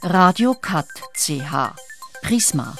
Radio Cat CH. Prisma.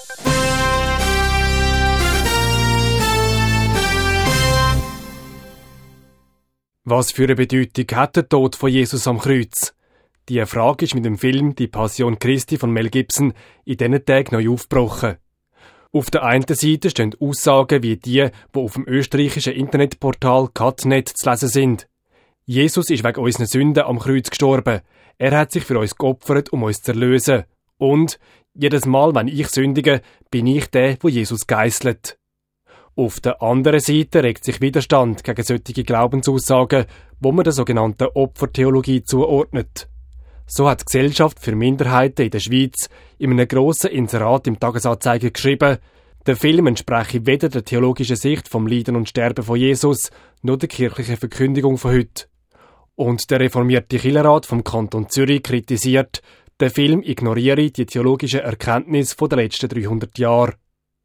Was für eine Bedeutung hat der Tod von Jesus am Kreuz? Diese Frage ist mit dem Film «Die Passion Christi» von Mel Gibson in diesen Tagen neu aufgebrochen. Auf der einen Seite stehen Aussagen wie die auf dem österreichischen Internetportal Catnet zu lesen sind. Jesus ist wegen unseren Sünden am Kreuz gestorben. Er hat sich für uns geopfert, um uns zu erlösen. Und jedes Mal, wenn ich sündige, bin ich der, wo Jesus geisselt. Auf der anderen Seite regt sich Widerstand gegen solche Glaubensaussagen, wo man der sogenannten Opfertheologie zuordnet. So hat die Gesellschaft für Minderheiten in der Schweiz in einem grossen Inserat im Tagesanzeiger geschrieben, der Film entspreche weder der theologischen Sicht vom Leiden und Sterben von Jesus noch der kirchlichen Verkündigung von heute. Und der reformierte Kirchenrat vom Kanton Zürich kritisiert, der Film ignoriere die theologischen Erkenntnisse der letzten 300 Jahre.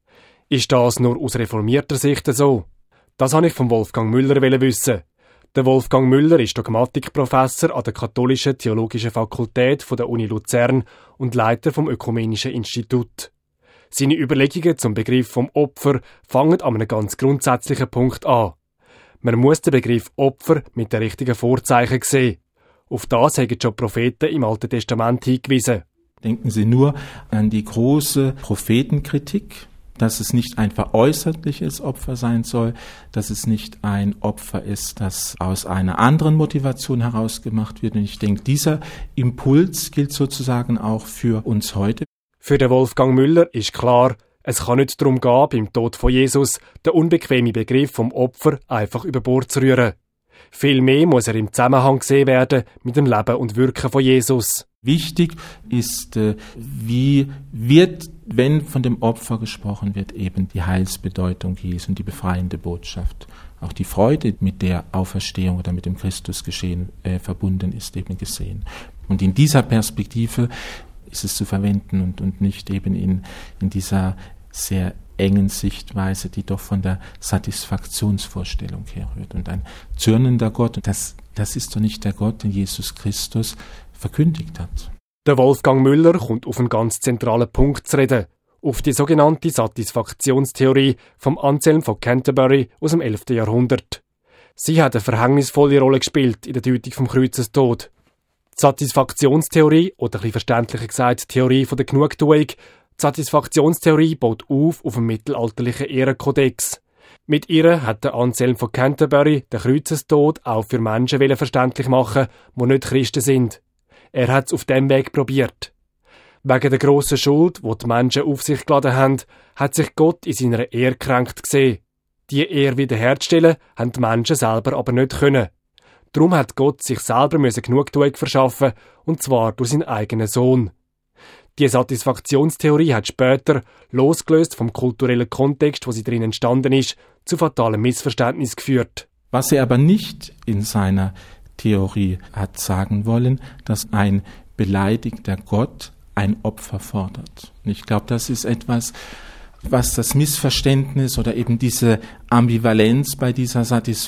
Ist das nur aus reformierter Sicht so? Das wollte ich von Wolfgang Müller wissen. Der Wolfgang Müller ist Dogmatikprofessor an der Katholischen Theologischen Fakultät der Uni Luzern und Leiter vom Ökumenischen Institut. Seine Überlegungen zum Begriff vom Opfer fangen an einem ganz grundsätzlichen Punkt an. Man muss den Begriff Opfer mit den richtigen Vorzeichen sehen. Auf das haben schon Propheten im Alten Testament hingewiesen. Denken Sie nur an die große Prophetenkritik, dass es nicht ein veräußerliches Opfer sein soll, dass es nicht ein Opfer ist, das aus einer anderen Motivation heraus gemacht wird. Und ich denke, dieser Impuls gilt sozusagen auch für uns heute. Für den Wolfgang Müller ist klar, es kann nicht darum gehen, beim Tod von Jesus den unbequemen Begriff vom Opfer einfach über Bord zu rühren. Vielmehr muss er im Zusammenhang gesehen werden mit dem Leben und Wirken von Jesus. Wichtig ist, wie wird, wenn von dem Opfer gesprochen wird, eben die Heilsbedeutung Jesu und die befreiende Botschaft. Auch die Freude, mit der Auferstehung oder mit dem Christusgeschehen verbunden ist, eben gesehen. Und in dieser Perspektive ist es zu verwenden und nicht eben in dieser sehr engen Sichtweise, die doch von der Satisfaktionsvorstellung herrührt. Und ein zürnender Gott, das ist doch nicht der Gott, den Jesus Christus verkündigt hat. Der Wolfgang Müller kommt auf einen ganz zentralen Punkt zu reden, auf die sogenannte Satisfaktionstheorie vom Anselm von Canterbury aus dem 11. Jahrhundert. Sie hat eine verhängnisvolle Rolle gespielt in der Deutung vom Kreuzestod. Die Satisfaktionstheorie, oder ein bisschen verständlicher gesagt, Theorie von der Genugtuung, die Satisfaktionstheorie baut auf dem mittelalterlichen Ehrenkodex. Mit ihr hat der Anselm von Canterbury den Kreuzestod auch für Menschen verständlich machen, die nicht Christen sind. Er hat es auf diesem Weg probiert. Wegen der grossen Schuld, die die Menschen auf sich geladen haben, hat sich Gott in seiner Ehre gekränkt gesehen. Die Ehre wiederherzustellen, haben die Menschen selber aber nicht können. Darum hat Gott sich selber Genugtuung verschaffen, und zwar durch seinen eigenen Sohn. Die Satisfaktionstheorie hat später, losgelöst vom kulturellen Kontext, wo sie drin entstanden ist, zu fatalen Missverständnissen geführt. Was er aber nicht in seiner Theorie hat sagen wollen, dass ein beleidigter Gott ein Opfer fordert. Und ich glaube, das ist etwas, was das Missverständnis oder eben diese Ambivalenz bei dieser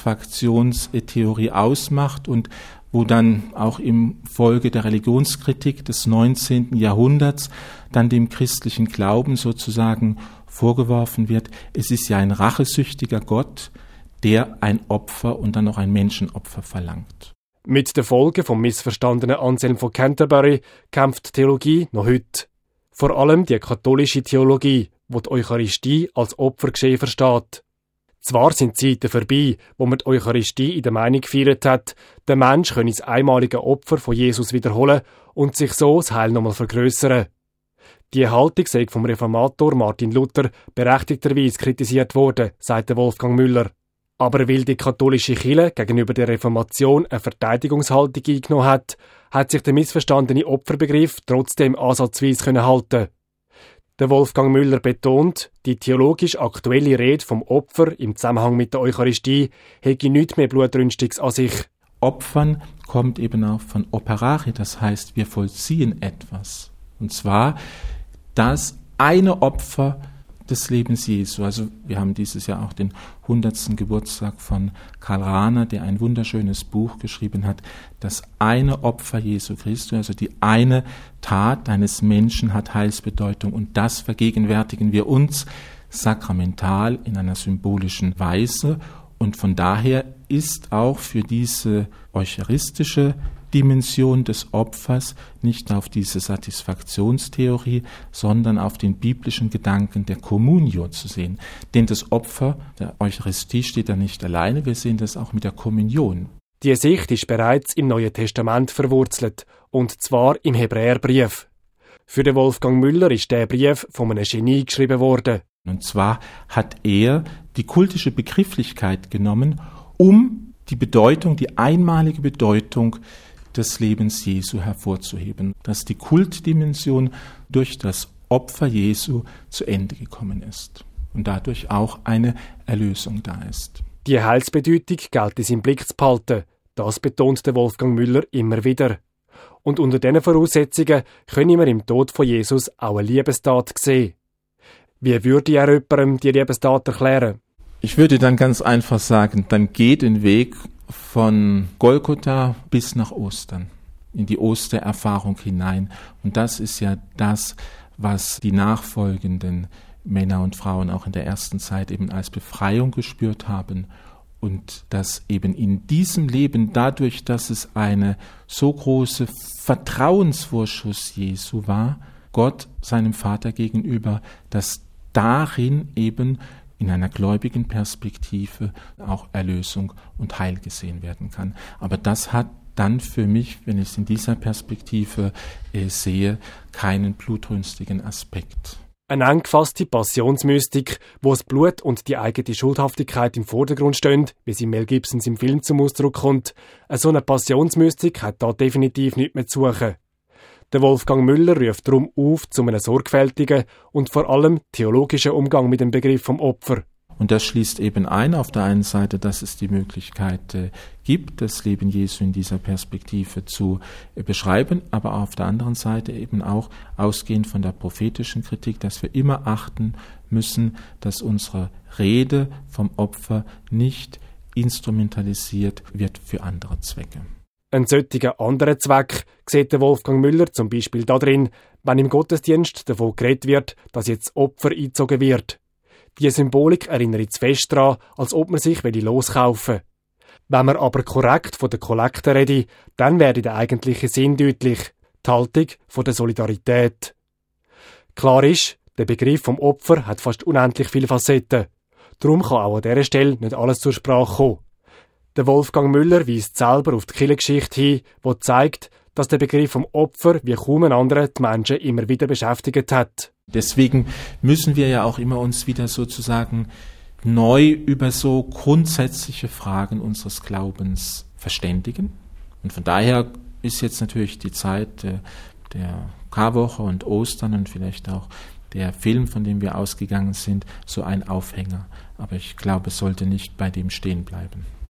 Satisfaktionstheorie ausmacht und wo dann auch im Folge der Religionskritik des 19. Jahrhunderts dann dem christlichen Glauben sozusagen vorgeworfen wird, es ist ja ein rachesüchtiger Gott, der ein Opfer und dann noch ein Menschenopfer verlangt. Mit den Folgen vom missverstandenen Anselm von Canterbury kämpft die Theologie noch heute. Vor allem die katholische Theologie, die die Eucharistie als Opfergeschehen versteht. Zwar sind Zeiten vorbei, wo man die Eucharistie in der Meinung gefeiert hat, der Mensch könne das einmalige Opfer von Jesus wiederholen und sich so das Heil nochmal vergrössern. Die Haltung sei vom Reformator Martin Luther berechtigterweise kritisiert worden, sagt Wolfgang Müller. Aber weil die katholische Kirche gegenüber der Reformation eine Verteidigungshaltung eingenommen hat sich der missverstandene Opferbegriff trotzdem ansatzweise halten. Der Wolfgang Müller betont, die theologisch aktuelle Rede vom Opfer im Zusammenhang mit der Eucharistie hätte nichts mehr Blutrünstiges an sich. Opfern kommt eben auch von operare, das heißt, wir vollziehen etwas. Und zwar das eine Opfer, des Lebens Jesu. Also wir haben dieses Jahr auch den 100. Geburtstag von Karl Rahner, der ein wunderschönes Buch geschrieben hat. Das eine Opfer Jesu Christi, also die eine Tat eines Menschen hat Heilsbedeutung, und das vergegenwärtigen wir uns sakramental in einer symbolischen Weise. Und von daher ist auch für diese eucharistische Dimension des Opfers nicht auf diese Satisfaktionstheorie, sondern auf den biblischen Gedanken der Communio zu sehen. Denn das Opfer der Eucharistie steht da nicht alleine, wir sehen das auch mit der Kommunion. Die Sicht ist bereits im Neuen Testament verwurzelt, und zwar im Hebräerbrief. Für den Wolfgang Müller ist der Brief von einem Genie geschrieben worden. Und zwar hat er die kultische Begrifflichkeit genommen, um die Bedeutung, die einmalige Bedeutung des Lebens Jesu hervorzuheben, dass die Kultdimension durch das Opfer Jesu zu Ende gekommen ist und dadurch auch eine Erlösung da ist. Die Heilsbedeutung gilt es im Blick zu behalten. Das betont der Wolfgang Müller immer wieder. Und unter diesen Voraussetzungen können wir im Tod von Jesus auch eine Liebestat sehen. Wie würde er jemandem die Liebestat erklären? Ich würde dann ganz einfach sagen, dann geht den Weg von Golgotha bis nach Ostern, in die Ostererfahrung hinein. Und das ist ja das, was die nachfolgenden Männer und Frauen auch in der ersten Zeit eben als Befreiung gespürt haben. Und dass eben in diesem Leben, dadurch, dass es eine so große Vertrauensvorschuss Jesu war, Gott seinem Vater gegenüber, dass darin eben in einer gläubigen Perspektive auch Erlösung und Heil gesehen werden kann. Aber das hat dann für mich, wenn ich es in dieser Perspektive sehe, keinen blutrünstigen Aspekt. Eine eng gefasste Passionsmystik, wo das Blut und die eigene Schuldhaftigkeit im Vordergrund stehen, wie es in Mel Gibsons im Film zum Ausdruck kommt. So eine Passionsmystik hat da definitiv nichts mehr zu suchen. Der Wolfgang Müller ruft darum auf zu einem sorgfältigen und vor allem theologischen Umgang mit dem Begriff vom Opfer. Und das schließt eben ein, auf der einen Seite, dass es die Möglichkeit gibt, das Leben Jesu in dieser Perspektive zu beschreiben, aber auf der anderen Seite eben auch ausgehend von der prophetischen Kritik, dass wir immer achten müssen, dass unsere Rede vom Opfer nicht instrumentalisiert wird für andere Zwecke. Ein solcher anderer Zweck sieht der Wolfgang Müller zum Beispiel darin, wenn im Gottesdienst davon geredet wird, dass jetzt Opfer eingezogen wird. Die Symbolik erinnert zu fest daran, als ob man sich loskaufen will. Wenn man aber korrekt von der Kollekte redet, dann wäre der eigentliche Sinn deutlich, die Haltung von der Solidarität. Klar ist, der Begriff vom Opfer hat fast unendlich viele Facetten. Darum kann auch an dieser Stelle nicht alles zur Sprache kommen. Der Wolfgang Müller weist selber auf die Kirchengeschichte hin, die zeigt, dass der Begriff vom Opfer wie kaum ein anderer die Menschen immer wieder beschäftigt hat. Deswegen müssen wir ja auch immer uns wieder sozusagen neu über so grundsätzliche Fragen unseres Glaubens verständigen. Und von daher ist jetzt natürlich die Zeit der Karwoche und Ostern und vielleicht auch der Film, von dem wir ausgegangen sind, so ein Aufhänger. Aber ich glaube, es sollte nicht bei dem stehen bleiben.